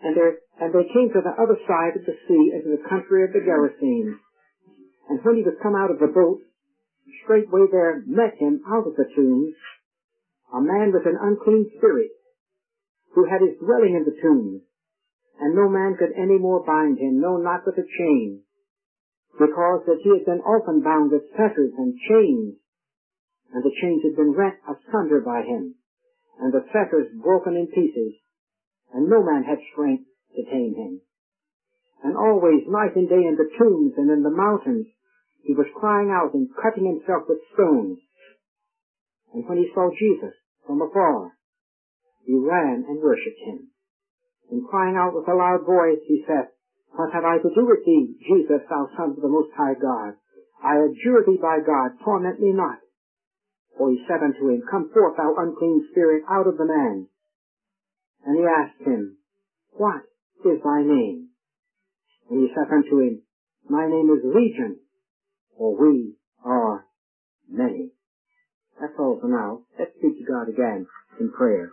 And they came to the other side of the sea, into the country of the Gerasenes. And when he was come out of the boat, straightway there met him out of the tombs a man with an unclean spirit, who had his dwelling in the tombs, and no man could any more bind him, no, not with a chain, because that he had been often bound with fetters and chains, and the chains had been rent asunder by him, and the fetters broken in pieces, and no man had strength to tame him. And always, night and day, in the tombs and in the mountains, he was crying out and cutting himself with stones. And when he saw Jesus from afar, he ran and worshipped him. And crying out with a loud voice, he said, What have I to do with thee, Jesus, thou Son of the Most High God? I adjure thee by God, torment me not. For he said unto him, Come forth, thou unclean spirit, out of the man. And he asked him, What is thy name? And he said unto him, My name is Legion, for we are many. That's all for now. Let's speak to God again in prayer.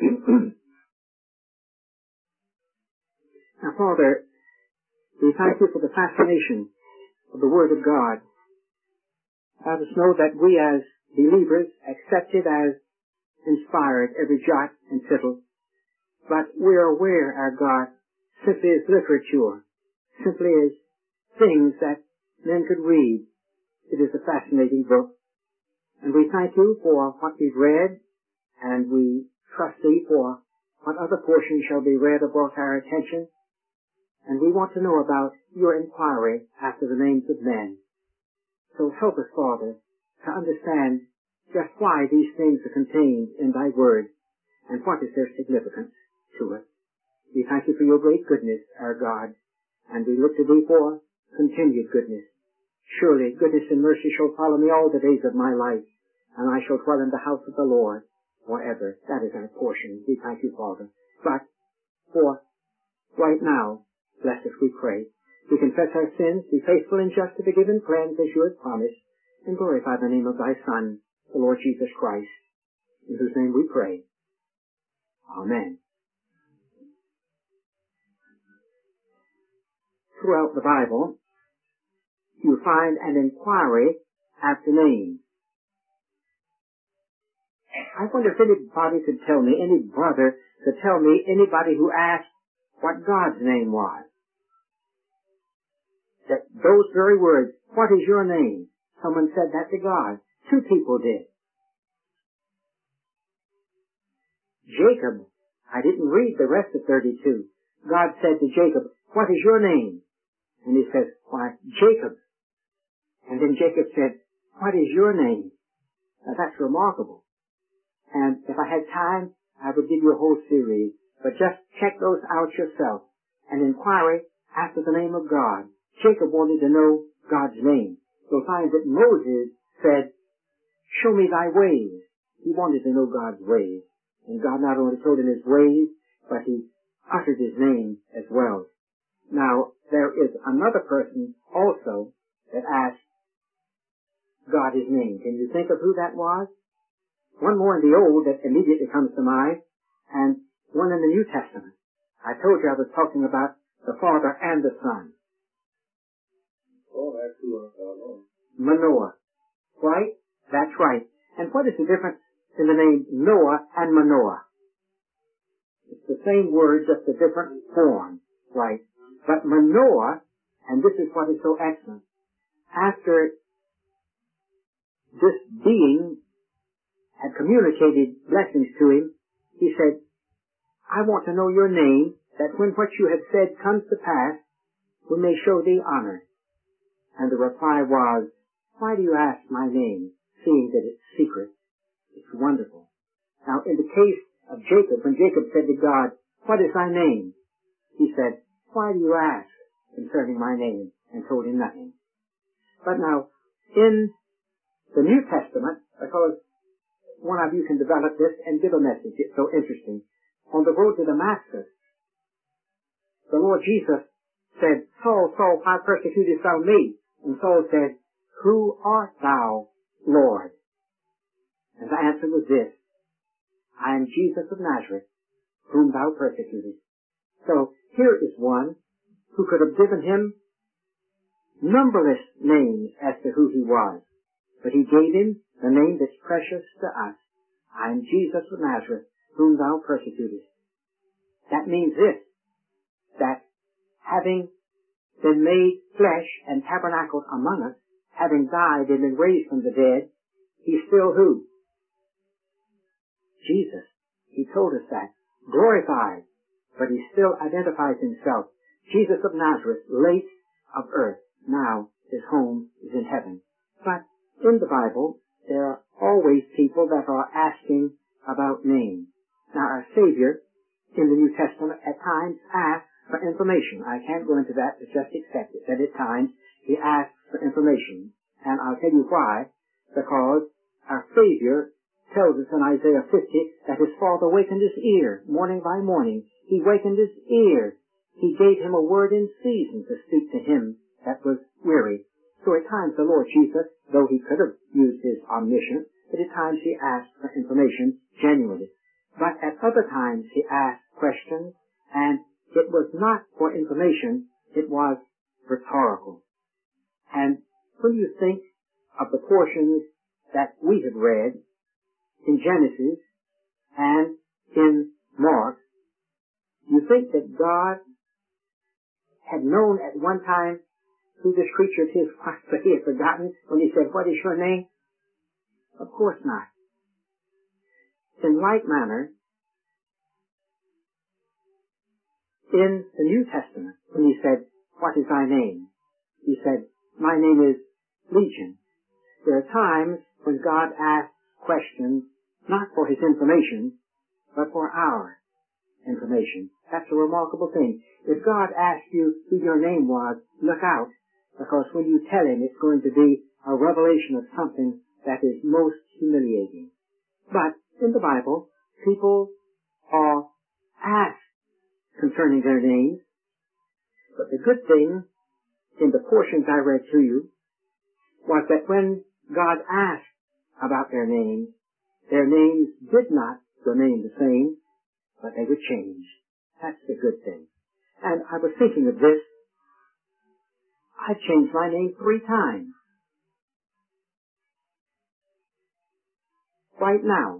Now, Father, we thank you for the fascination of the Word of God. Let us know that we as believers accept it as inspired, every jot and tittle. But we are aware, our God, simply as literature, simply as things that men could read. It is a fascinating book. And we thank you for what we've read, and we trust thee for what other portions shall be read or brought our attention. And we want to know about your inquiry after the names of men. So help us, Father, to understand just why these things are contained in thy word, and what is their significance to us. We thank you for your great goodness, our God, and we look to thee for continued goodness. Surely goodness and mercy shall follow me all the days of my life, and I shall dwell in the house of the Lord forever. That is our portion. We thank you, Father. But for right now, bless us, we pray. We confess our sins, be faithful and just to forgive and cleanse as you have promised, and glorify the name of thy Son, the Lord Jesus Christ, in whose name we pray. Amen. Throughout the Bible, you find an inquiry after names. I wonder if anybody could tell me, any brother could tell me, anybody who asked what God's name was. That those very words, what is your name? Someone said that to God. 2 people did. Jacob, I didn't read the rest of 32. God said to Jacob, what is your name? And he says, why, Jacob. And then Jacob said, what is your name? Now that's remarkable. And if I had time, I would give you a whole series. But just check those out yourself. An inquiry after the name of God. Jacob wanted to know God's name. You'll find that Moses said, show me thy ways. He wanted to know God's ways. And God not only told him his ways, but he uttered his name as well. Now, there is another person also that asked God his name. Can you think of who that was? One more in the Old that immediately comes to mind, and one in the New Testament. I told you I was talking about the Father and the Son. Oh, that's who I know. Manoah. Right? That's right. And what is the difference in the name Noah and Manoah? It's the same word, just a different form. Right? But Manoah, and this is what is so excellent, after this being had communicated blessings to him, he said, I want to know your name, that when what you have said comes to pass, we may show thee honor. And the reply was, why do you ask my name, seeing that it's secret? It's wonderful. Now, in the case of Jacob, when Jacob said to God, what is thy name? He said, why do you ask concerning my name? And told him nothing. But now, in the New Testament, because one of you can develop this and give a message, it's so interesting. On the road to Damascus, the Lord Jesus said, Saul, Saul, why persecutest thou me? And Saul said, who art thou, Lord? And the answer was this, I am Jesus of Nazareth, whom thou persecutest. So here is one who could have given him numberless names as to who he was, but he gave him the name that's precious to us. I am Jesus of Nazareth, whom thou persecutest. That means this, that having been made flesh and tabernacled among us, having died and been raised from the dead, he's still who? Jesus. He told us that. Glorified, but he still identifies himself. Jesus of Nazareth, late of earth, now his home is in heaven. But in the Bible, there are always people that are asking about names. Now, our Savior in the New Testament at times asks for information. I can't go into that, but just accept it, that at times he asks for information. And I'll tell you why. Because our Savior tells us in Isaiah 50 that his Father wakened his ear morning by morning. He wakened his ear. He gave him a word in season to speak to him that was weary. So at times the Lord Jesus, though he could have used his omniscience, but at times he asked for information genuinely. But at other times he asked questions, and it was not for information, it was rhetorical. And when you think of the portions that we have read in Genesis and in Mark, you think that God had known at one time who this creature of his was, but he had forgotten when he said, "What is your name?" Of course not. In like manner, in the New Testament, when he said, "What is thy name?" he said, "My name is Legion." There are times when God asks questions not for his information, but for our information. That's a remarkable thing. If God asks you who your name was, look out, because when you tell him, it's going to be a revelation of something that is most humiliating. But in the Bible, people are asked concerning their names. But the good thing in the portions I read to you was that when God asked about their names did not remain the same, but they would change. That's the good thing. And I was thinking of this. I changed my name 3 times. Right now,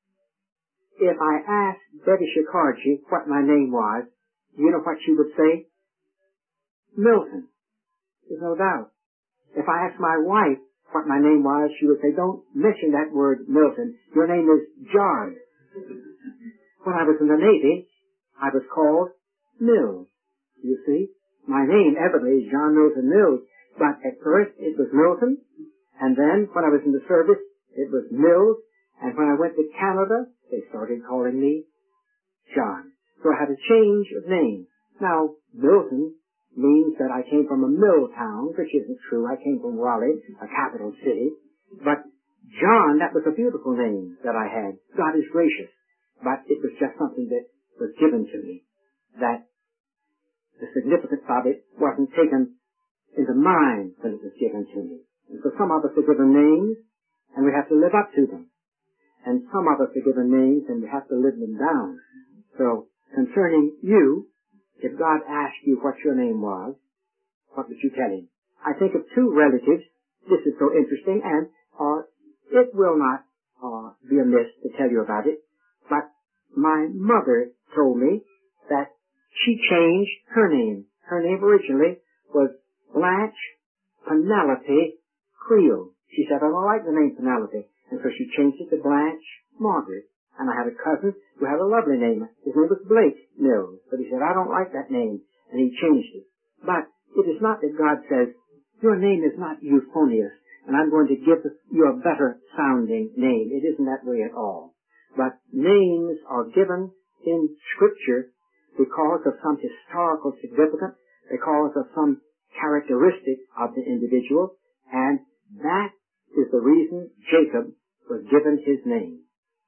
if I asked Betty Shikarji what my name was, you know what she would say? Milton. There's no doubt. If I asked my wife what my name was, she would say, "Don't mention that word Milton. Your name is John." When I was in the Navy, I was called Mills. You see? My name, evidently, is John Milton Mills. But at first, it was Milton. And then, when I was in the service, it was Mills. And when I went to Canada, they started calling me John. So I had a change of name. Now, Milton means that I came from a mill town, which isn't true. I came from Raleigh, a capital city. But John, that was a beautiful name that I had. God is gracious. But it was just something that was given to me. That the significance of it wasn't taken into mind when it was given to me. And so some of us are given names, and we have to live up to them. And some of us are given names, and we have to live them down. So, concerning you, if God asked you what your name was, what would you tell him? I think of 2 relatives. This is so interesting, and it will not be amiss to tell you about it. But my mother told me that she changed her name. Her name originally was Blanche Penelope Creel. She said, "I don't like the name Penelope." And so she changed it to Blanche Margaret. And I had a cousin who had a lovely name. His name was Blake Mills. But he said, "I don't like that name." And he changed it. But it is not that God says, "Your name is not Euphonious, and I'm going to give you a better sounding name." It isn't that way at all. But names are given in Scripture because of some historical significance, because of some characteristic of the individual, and that is the reason Jacob was given his name.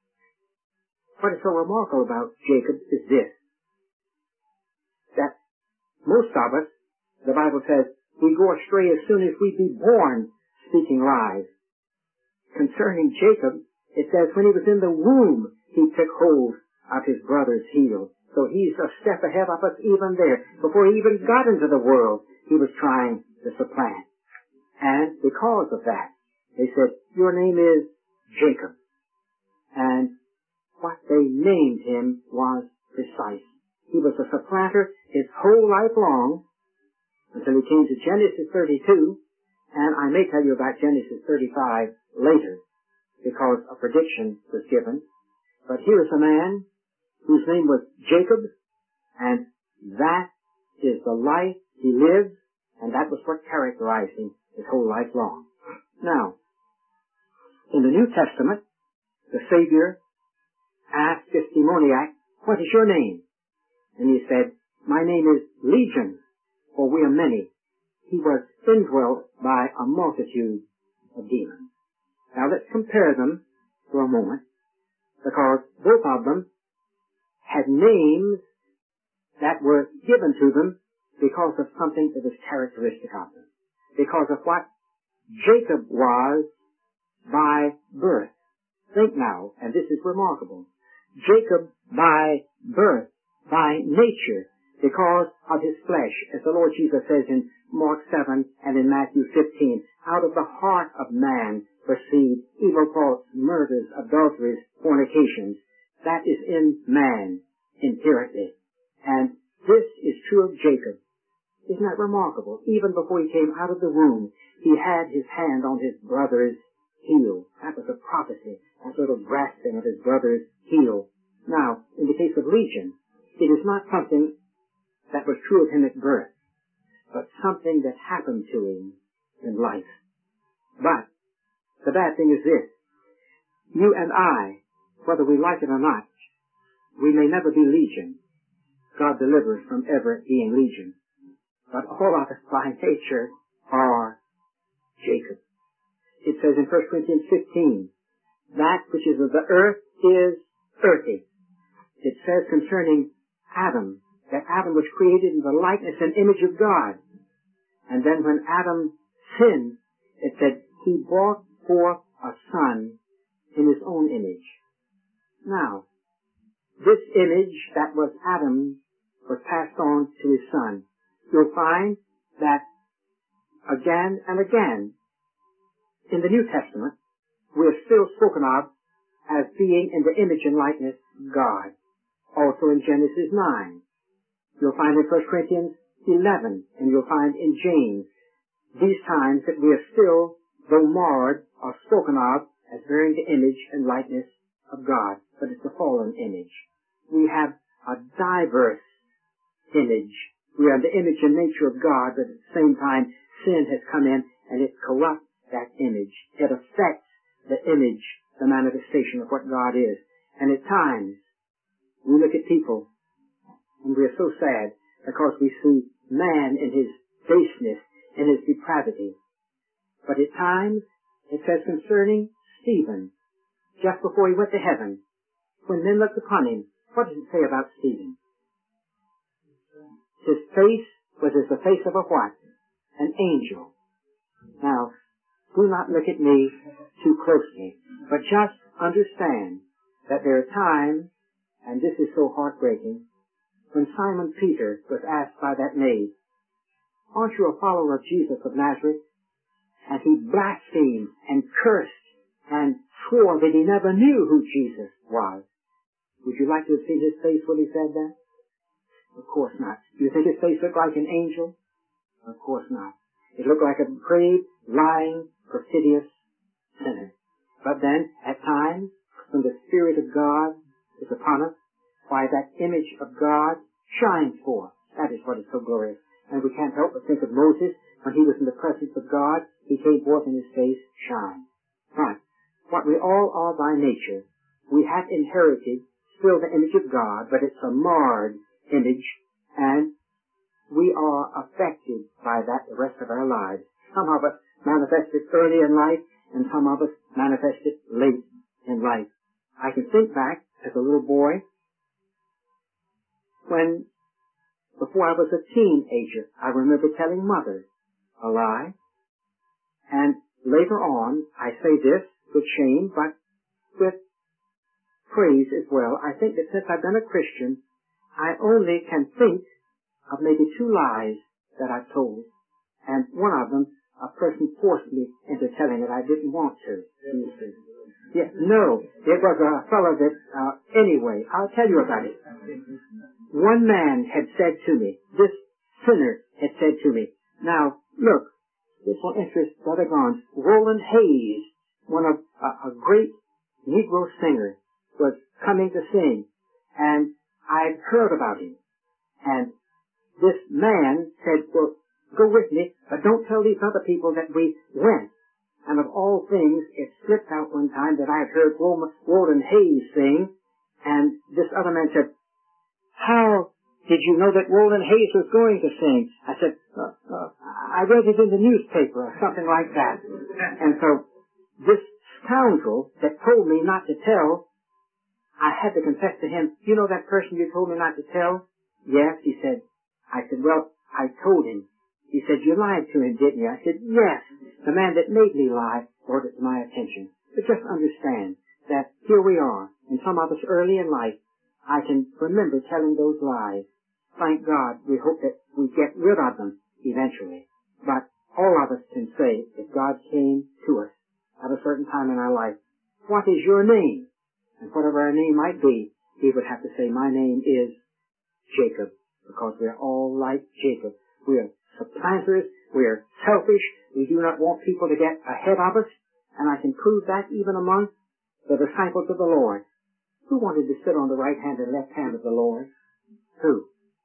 What is so remarkable about Jacob is this, that most of us, the Bible says, we go astray as soon as we be born speaking lies. Concerning Jacob, it says when he was in the womb, he took hold of his brother's heel. So he's a step ahead of us even there. Before he even got into the world, he was trying to supplant. And because of that, they said, your name is Jacob. And what they named him was precise. He was a supplanter his whole life long until he came to Genesis 32, and I may tell you about Genesis 35 later because a prediction was given. But here is a man whose name was Jacob, and that is the life he lived, and that was what characterized him his whole life long. Now, in the New Testament, the Savior asked this demoniac, what is your name? And he said, my name is Legion, for we are many. He was indwelt by a multitude of demons. Now let's compare them for a moment, because both of them had names that were given to them because of something that was characteristic of them. Because of what Jacob was by birth. Think now, and this is remarkable. Jacob by birth, by nature, because of his flesh, as the Lord Jesus says in Mark 7 and in Matthew 15, out of the heart of man proceed evil thoughts, murders, adulteries, fornications. That is in man inherently. And this is true of Jacob. Isn't that remarkable? Even before he came out of the womb, he had his hand on his brother's heel. That was a prophecy, that little grasping of his brother's heel. Now, in the case of Legion, it is not something that was true of him at birth, but something that happened to him in life. But the bad thing is this. You and I, whether we like it or not, we may never be Legion. God delivers from ever being Legion. But all of us by nature are Jacob. It says in 1 Corinthians 15, that which is of the earth is earthy. It says concerning Adam, that Adam was created in the likeness and image of God. And then when Adam sinned, it said he brought forth a son in his own image. Now, this image that was Adam was passed on to his son. You'll find that again and again in the New Testament, we are still spoken of as being in the image and likeness of God. Also in Genesis 9. You'll find in 1 Corinthians 11, and you'll find in James these times that we are still, though marred, are spoken of as bearing the image and likeness of God, but it's a fallen image. We have a diverse image. We are the image and nature of God, but at the same time, sin has come in and it corrupts that image. It affects the image, the manifestation of what God is. And at times, we look at people and we are so sad because we see man in his baseness, in his depravity. But at times, it says concerning Stephen, just before he went to heaven, when men looked upon him, what does it say about Stephen? His face was as the face of a what? An angel. Now, do not look at me too closely, but just understand that there are times, and this is so heartbreaking, when Simon Peter was asked by that maid, aren't you a follower of Jesus of Nazareth? And he blasphemed and cursed and swore that he never knew who Jesus was. Would you like to have seen his face when he said that? Of course not. Do you think his face looked like an angel? Of course not. It looked like a depraved, lying, perfidious sinner. But then, at times, when the Spirit of God is upon us, why that image of God shines forth. That is what is so glorious. And we can't help but think of Moses. When he was in the presence of God, he came forth and his face shined. But what we all are by nature, we have inherited still the image of God, but it's a marred image, and we are affected by that the rest of our lives. Some of us manifest it early in life, and some of us manifest it late in life. I can think back as a little boy when, before I was a teenager, I remember telling Mother a lie. And later on, I say this with shame, but with praise as well. I think that since I've been a Christian, I only can think of maybe 2 lies that I've told, and one of them, a person forced me into telling it. I didn't want to. Yeah, no, it was a fellow that, anyway, I'll tell you about it. One man had said to me, this sinner had said to me, now, look, this will interest Brother Gons. Roland Hayes, one of a great Negro singer, was coming to sing, and I'd heard about him. And this man said, well, go with me, but don't tell these other people that we went. And of all things, it slipped out one time that I had heard Roland Hayes sing, and this other man said, how did you know that Roland Hayes was going to sing? I said, I read it in the newspaper or something like that. And so this scoundrel that told me not to tell, I had to confess to him, you know that person you told me not to tell? Yes, he said. I said, well, I told him. He said, you lied to him, didn't you? I said, yes. The man that made me lie brought it to my attention. But just understand that here we are, and some of us early in life, I can remember telling those lies. Thank God, we hope that we get rid of them eventually. But all of us can say, if God came to us at a certain time in our life, what is your name? And whatever our name might be, he would have to say, my name is Jacob, because we're all like Jacob. We are supplanters, we are selfish, we do not want people to get ahead of us, and I can prove that even among the disciples of the Lord. Who wanted to sit on the right hand and left hand of the Lord? Who?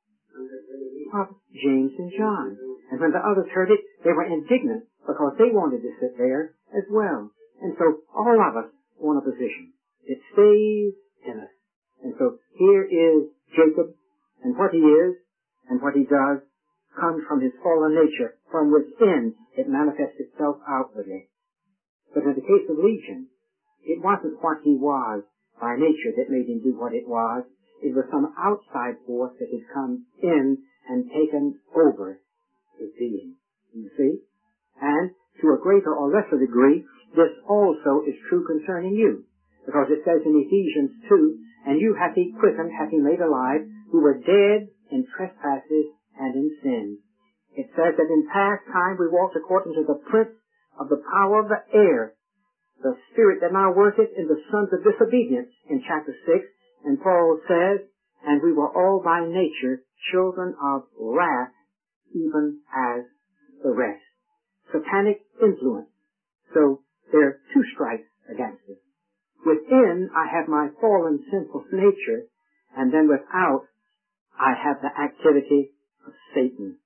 James and John. And when the others heard it, they were indignant because they wanted to sit there as well. And so all of us want a position. It stays in us. And so here is Jacob, and what he is and what he does comes from his fallen nature. From within, it manifests itself outwardly. But in the case of Legion, it wasn't what he was by nature that made him do what it was. It was some outside force that had come in and taken over his being. You see? And to a greater or lesser degree, this also is true concerning you. Because it says in Ephesians 2, and you hath he quickened, hath he made alive, who were dead in trespasses and in sin. It says that in past time we walked according to the prince of the power of the air, the spirit that now worketh in the sons of disobedience in chapter 6. And Paul says, and we were all by nature children of wrath, even as the rest. Satanic influence. So there are 2 strikes against us. Within, I have my fallen sinful nature, and then without, I have the activity of Satan.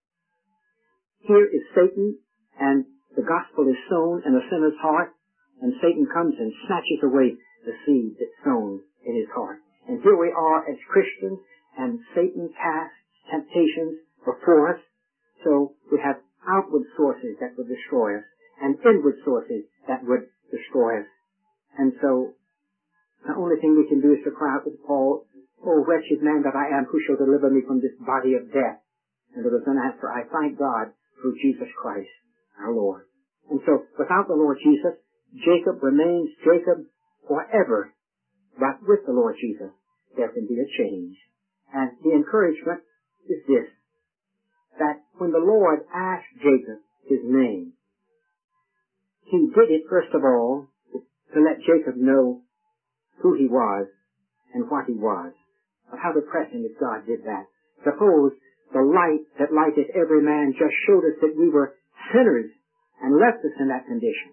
Here is Satan, and the gospel is sown in a sinner's heart, and Satan comes and snatches away the seed that's sown in his heart. And here we are as Christians, and Satan casts temptations before us. So we have outward sources that would destroy us, and inward sources that would destroy us. And so the only thing we can do is to cry out with Paul, "O wretched man that I am, who shall deliver me from this body of death?" And there was an answer, "I thank God through Jesus Christ, our Lord." And so without the Lord Jesus, Jacob remains Jacob forever. But with the Lord Jesus, there can be a change. And the encouragement is this, that when the Lord asked Jacob his name, he did it, first of all, to let Jacob know who he was and what he was. But how depressing if God did that. Suppose the light that lighted every man just showed us that we were sinners and left us in that condition.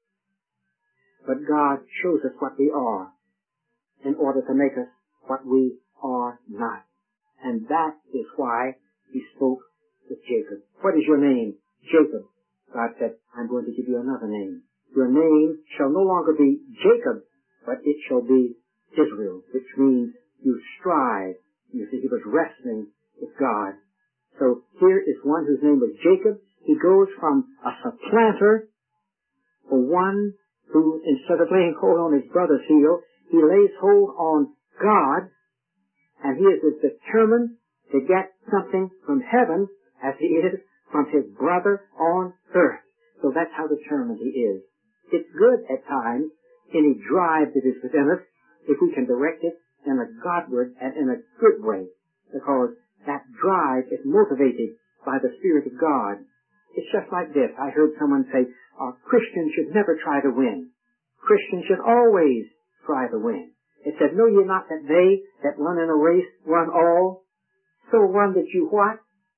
But God shows us what we are in order to make us what we are not. And that is why he spoke with Jacob. "What is your name?" "Jacob." God said, "I'm going to give you another name. Your name shall no longer be Jacob, but it shall be Israel," which means you strive. You see, he was wrestling with God. So here is one whose name was Jacob. He goes from a supplanter for one who, instead of laying hold on his brother's heel, he lays hold on God, and he is as determined to get something from heaven as he is from his brother on earth. So that's how determined he is. It's good at times, any drive that is within us, if we can direct it in a Godward and in a good way. because that drive is motivated by the Spirit of God. It's just like this. I heard someone say, Christians should never try to win. Christians should always try to win. It said, know ye not that they that run in a race run all? So run that you what?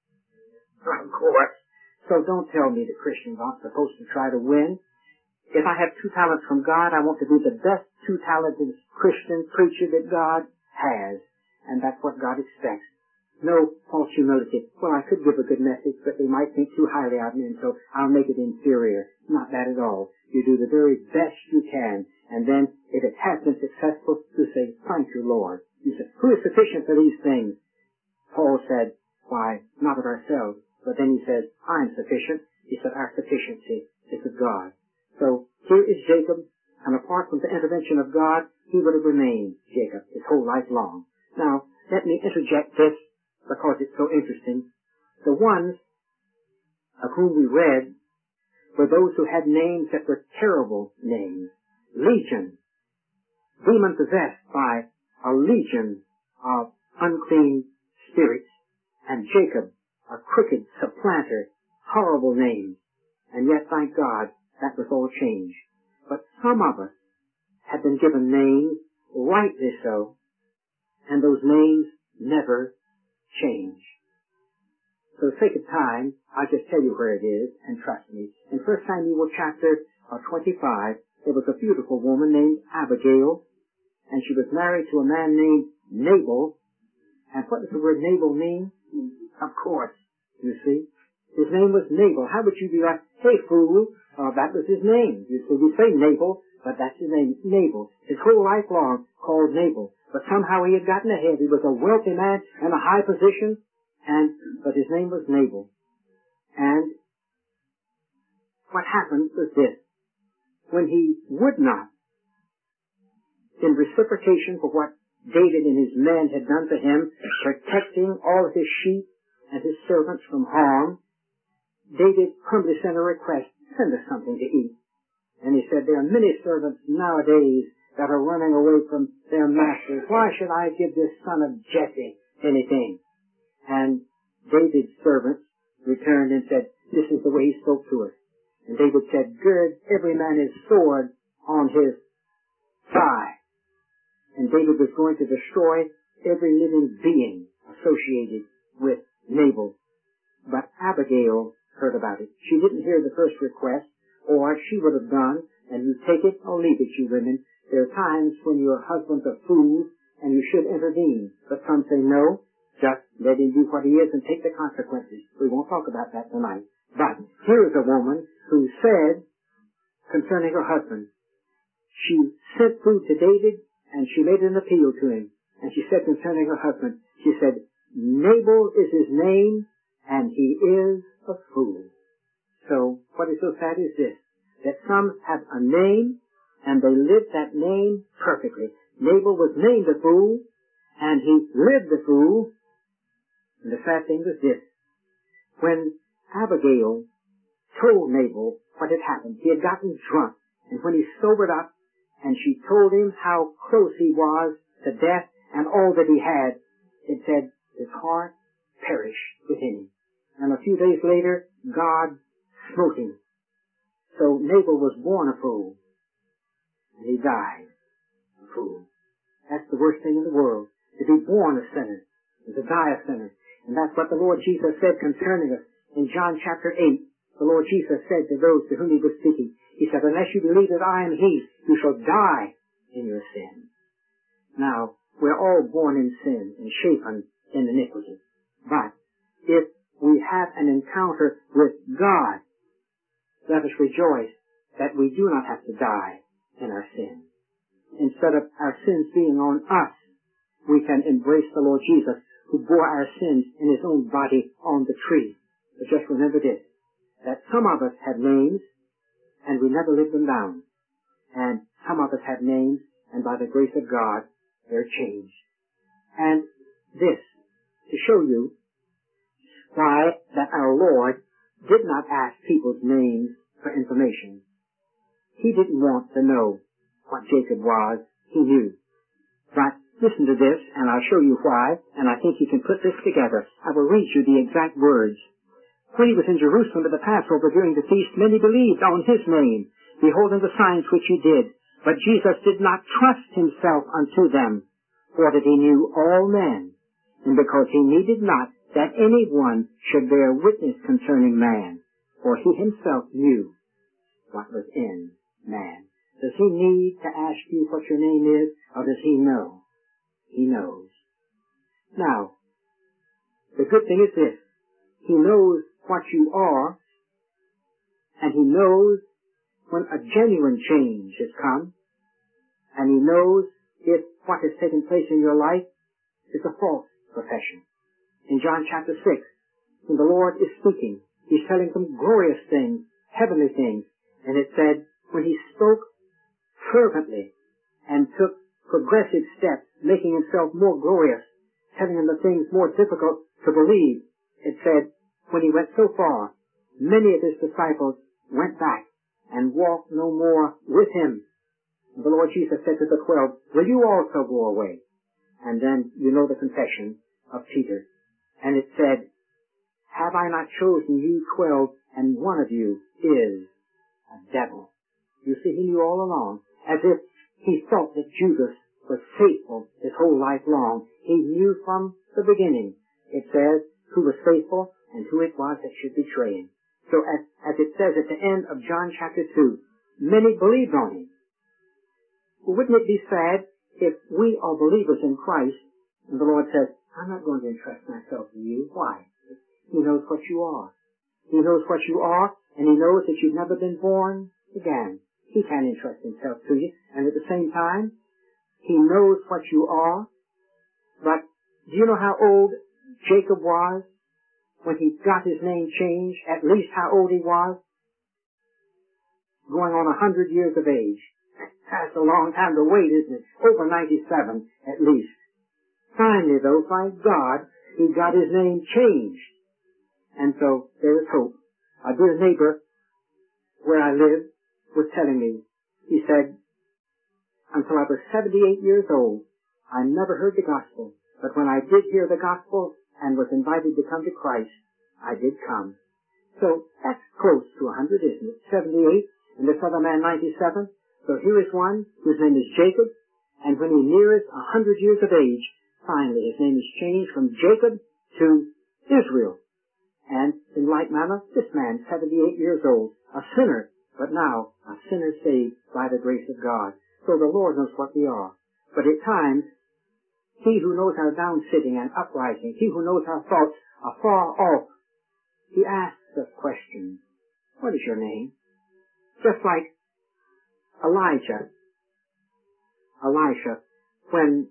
Of course. So don't tell me that Christians aren't supposed to try to win. If I have 2 talents from God, I want to be the best 2-talented Christian preacher that God has. And that's what God expects. No false humility. Well, I could give a good message, but they might think too highly of me, and so I'll make it inferior. Not that at all. You do the very best you can, and then if it has been successful, you say, thank you, Lord. You say, who is sufficient for these things? Paul said, why, not of ourselves. But then he says, I'm sufficient. He said, our sufficiency is of God. So here is Jacob, and apart from the intervention of God, he would have remained Jacob his whole life long. Now, let me interject this, because it's so interesting. The ones of whom we read were those who had names that were terrible names. Legion, demon-possessed by a legion of unclean spirits. And Jacob, a crooked supplanter, horrible names. And yet, thank God, that was all changed. But some of us have been given names, rightly so, and those names never change. For the sake of time, I'll just tell you where it is, and trust me. In 1 Samuel chapter 25, there was a beautiful woman named Abigail, and she was married to a man named Nabal. And what does the word Nabal mean? Of course, you see. His name was Nabal. How would you be like, hey, fool, that was his name. You see, we say Nabal, but that's his name, Nabal. His whole life long called Nabal. But somehow he had gotten ahead. He was a wealthy man in a high position, but his name was Nabal. And what happened was this. When he would not, in reciprocation for what David and his men had done for him, protecting all of his sheep and his servants from harm, David humbly sent a request, send us something to eat. And he said, there are many servants nowadays that are running away from their masters. Why should I give this son of Jesse anything? And David's servants returned and said, this is the way he spoke to us. And David said, gird every man his sword on his thigh. And David was going to destroy every living being associated with Nabal. But Abigail heard about it. She didn't hear the first request, or she would have done, and you take it or leave it, you women. There are times when your husband's a fool, and you should intervene. But some say, no, just let him do what he is and take the consequences. We won't talk about that tonight. But here is a woman who said, concerning her husband, she sent food to David, and she made an appeal to him. And she said concerning her husband, she said, Nabal is his name, and he is a fool. So what is so sad is this, that some have a name, and they live that name perfectly. Nabal was named a fool, and he lived a fool. And the sad thing was this. When Abigail told Nabal what had happened, he had gotten drunk, and when he sobered up, and she told him how close he was to death and all that he had, it said his heart perished within him. And a few days later, God smote him. So Nabal was born a fool, and he died a fool. That's the worst thing in the world, to be born a sinner, and to die a sinner. And that's what the Lord Jesus said concerning us. In John chapter 8, the Lord Jesus said to those to whom he was speaking, he said, unless you believe that I am he, you shall die in your sin. Now, we're all born in sin and shapen in iniquity. But if we have an encounter with God, let us rejoice that we do not have to die in our sin. Instead of our sins being on us, we can embrace the Lord Jesus, who bore our sins in his own body on the tree. But just remember this, that some of us have names, and we never live them down. And some of us have names, and by the grace of God, they're changed. And this, to show you why that our Lord did not ask people's names for information. He didn't want to know what Jacob was. He knew. But Listen to this, and I'll show you why, and I think you can put this together. I will read you the exact words. When he was in Jerusalem at the Passover during the feast, many believed on his name, beholding the signs which he did. But Jesus did not trust himself unto them, for that he knew all men, and because he needed not that any one should bear witness concerning man, for he himself knew what was in man. Does he need to ask you what your name is, or does he know? He knows. Now, the good thing is this. He knows what you are, and he knows when a genuine change has come, and he knows if what has taken place in your life is a false profession. In John chapter 6, when the Lord is speaking, he's telling some glorious things, heavenly things, and it said, when he spoke fervently and took progressive steps, making himself more glorious, telling them the things more difficult to believe, it said, when he went so far, many of his disciples went back and walked no more with him. And the Lord Jesus said to the 12, will you also go away? And then you know the confession of Peter. And it said, have I not chosen you 12, and one of you is a devil? You see, he knew all along, as if he thought that Judas was faithful his whole life long. He knew from the beginning, it says, who was faithful and who it was that should betray him. So as it says at the end of John chapter 2, many believed on him. Well, wouldn't it be sad if we are believers in Christ and the Lord says, I'm not going to entrust myself to you. Why? He knows what you are. He knows what you are, and he knows that you've never been born again. He can't entrust himself to you. And at the same time, he knows what you are. But do you know how old Jacob was when he got his name changed? At least how old he was? Going on 100 years of age. That's a long time to wait, isn't it? Over 97, at least. Finally, though, by God, he got his name changed. And so, there is hope. A dear neighbor where I live was telling me, he said, until I was 78 years old, I never heard the gospel. But when I did hear the gospel and was invited to come to Christ, I did come. So, that's close to 100, isn't it? 78, and this other man 97. So here is one whose name is Jacob, and when he nears 100 years of age, finally his name is changed from Jacob to Israel. And in like manner, this man, 78 years old, a sinner, but now a sinner saved by the grace of God. So the Lord knows what we are. But at times, he who knows our down-sitting and uprising, he who knows our thoughts afar off, he asks us questions. What is your name? Just like Elisha, when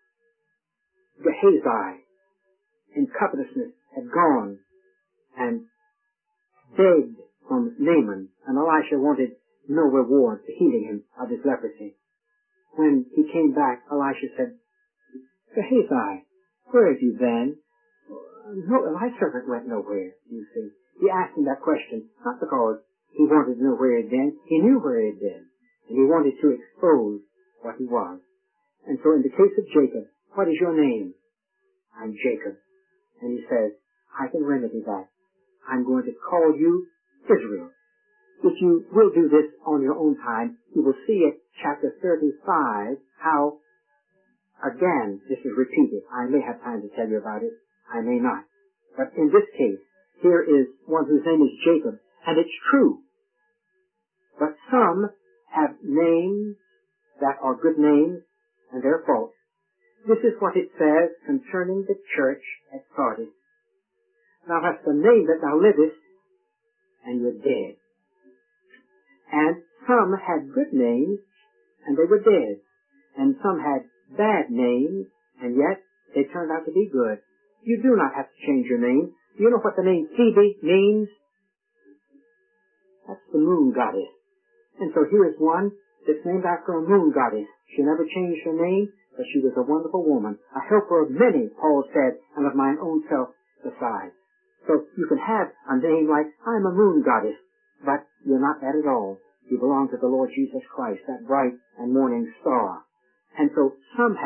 Gehazi in covetousness had gone and begged from Naaman, and Elisha wanted no reward for healing him of his leprosy. When he came back, Elisha said, Gehazi, where have you been? No, my servant went nowhere, you see. He asked him that question, not because he wanted to know where he had been. He knew where he had been. And he wanted to expose what he was. And so in the case of Jacob, what is your name? I'm Jacob. And he says, I can remedy that. I'm going to call you Israel. If you will do this on your own time, you will see at chapter 35 how, again, this is repeated. I may have time to tell you about it. I may not. But in this case, here is one whose name is Jacob. And it's true. But some have names that are good names, and they're false. This is what it says concerning the church at Sardis. Thou hast the name that thou livest, and you're dead. And some had good names, and they were dead. And some had bad names, and yet they turned out to be good. You do not have to change your name. Do you know what the name Phoebe means? That's the moon goddess. And so here is one that's named after a moon goddess. She never changed her name, but she was a wonderful woman, a helper of many, Paul said, and of mine own self besides. So you can have a name like, I'm a moon goddess, but you're not that at all. You belong to the Lord Jesus Christ, that bright and morning star. And so some have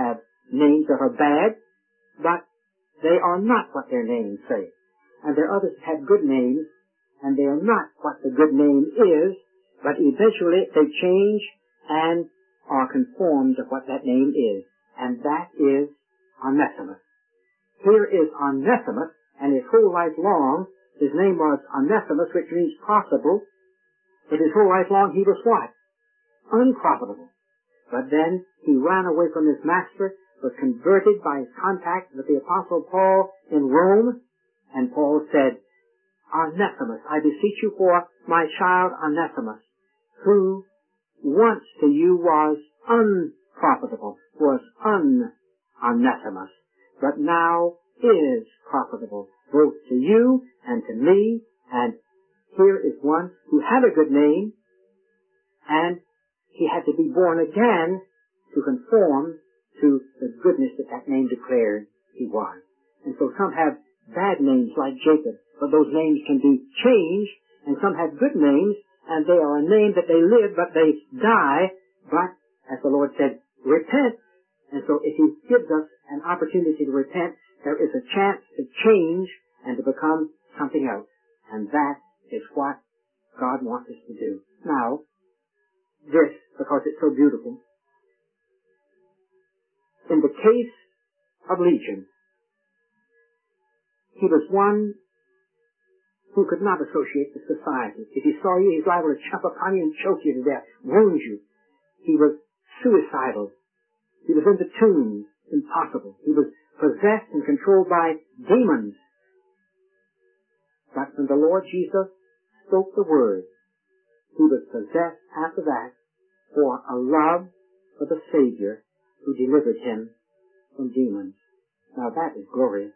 names that are bad, but they are not what their names say. And there are others that have good names, and they are not what the good name is, but eventually they change and are conformed to what that name is. And that is Onesimus. Here is Onesimus, and his whole life long, his name was Onesimus, which means profitable. But his whole life long he was what? Unprofitable. But then he ran away from his master, was converted by his contact with the Apostle Paul in Rome, and Paul said, Onesimus, I beseech you for my child Onesimus, who once to you was unprofitable, was Onesimus, but now is profitable, both to you and to me. And here is one who had a good name, and he had to be born again to conform to the goodness that that name declared he was. And so some have bad names like Jacob, but those names can be changed, and some have good names, and they are a name that they live, but they die, but, as the Lord said, repent. And so if he gives us an opportunity to repent, there is a chance to change and to become something else. And that is what God wants us to do. Now, this, because it's so beautiful, in the case of Legion, he was one who could not associate with society. If he saw you, he's liable to jump upon you and choke you to death, wound you. He was suicidal. He was in the tombs, impossible. He was possessed and controlled by demons. But when the Lord Jesus spoke the word, he was possessed after that for a love for the Savior who delivered him from demons. Now that is glorious.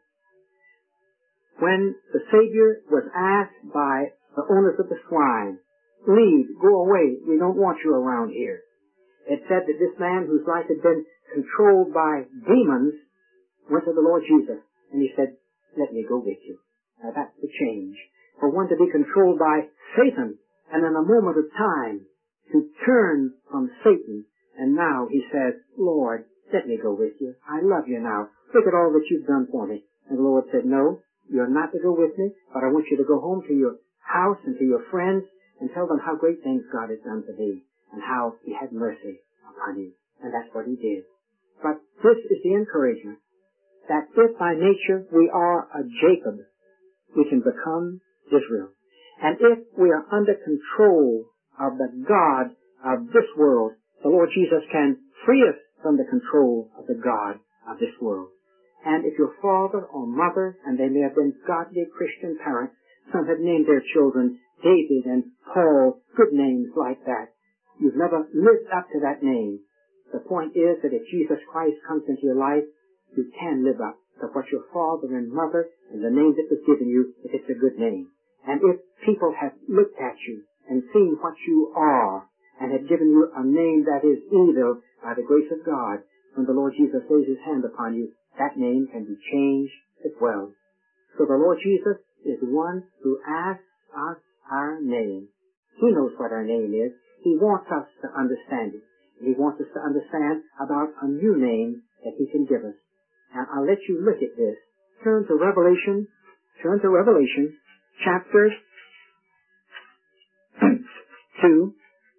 When the Savior was asked by the owners of the swine, leave, go away, we don't want you around here. It said that this man whose life had been controlled by demons went to the Lord Jesus, and he said, let me go with you. Now that's the change. For one to be controlled by Satan, and in a moment of time to turn from Satan, and now he says, Lord, let me go with you. I love you now. Look at all that you've done for me. And the Lord said, no, you're not to go with me, but I want you to go home to your house and to your friends and tell them how great things God has done for thee and how he had mercy upon you. And that's what he did. But this is the encouragement, that if by nature we are a Jacob, we can become Israel. And if we are under control of the God of this world, the Lord Jesus can free us from the control of the God of this world. And if your father or mother, and they may have been godly Christian parents, some have named their children David and Paul, good names like that. You've never lived up to that name. The point is that if Jesus Christ comes into your life, you can live up to what your father and mother and the name that was given you, if it's a good name. And if people have looked at you and seen what you are and have given you a name that is evil by the grace of God, when the Lord Jesus lays his hand upon you, that name can be changed as well. So the Lord Jesus is one who asks us our name. He knows what our name is. He wants us to understand it. He wants us to understand about a new name that he can give us. And I'll let you look at this. Turn to Revelation chapter 2,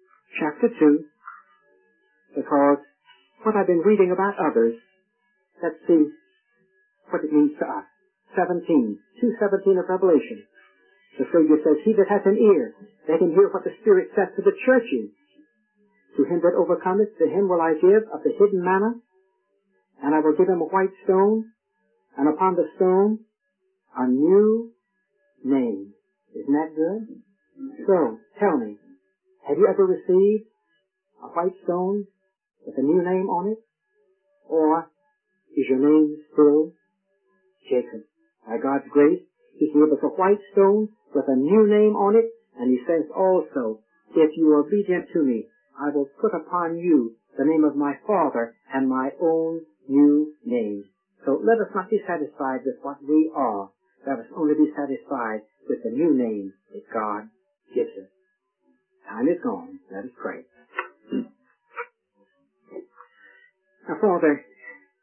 because what I've been reading about others, let's see what it means to us. 2:17 of Revelation. The Savior says, he that hath an ear, let him hear what the Spirit saith to the churches. To him that overcometh, to him will I give of the hidden manna, and I will give him a white stone, and upon the stone a new name. Isn't that good? So, tell me, have you ever received a white stone with a new name on it? Or is your name still Jacob? By God's grace, he gave us a white stone with a new name on it, and he says also, if you are obedient to me, I will put upon you the name of my Father and my own new name. So let us not be satisfied with what we are. Let us only be satisfied with the new name that God gives us. Time is gone. Let us pray. Now, Father,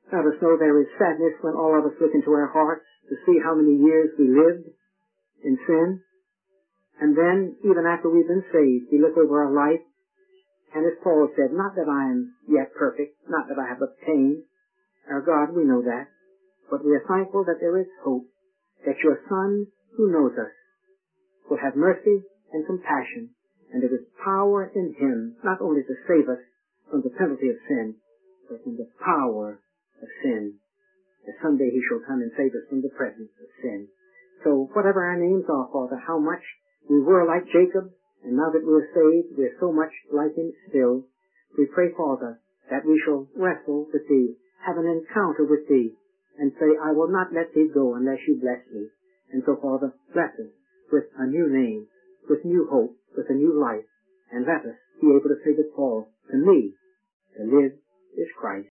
Let us know there is sadness when all of us look into our hearts to see how many years we lived in sin. And then, even after we've been saved, we look over our life, and as Paul said, not that I am yet perfect, not that I have obtained. Our God, we know that. But we are thankful that there is hope, that your Son, who knows us, will have mercy and compassion, and there is power in him, not only to save us from the penalty of sin, but from the power of sin. That someday he shall come and save us from the presence of sin. So whatever our names are, Father, how much we were like Jacob, and now that we're saved, we're so much like him still. We pray, Father, that we shall wrestle with thee, have an encounter with thee, and say, I will not let thee go unless you bless me. And so, Father, bless us with a new name, with new hope, with a new life, and let us be able to say to Paul, to me, to live is Christ.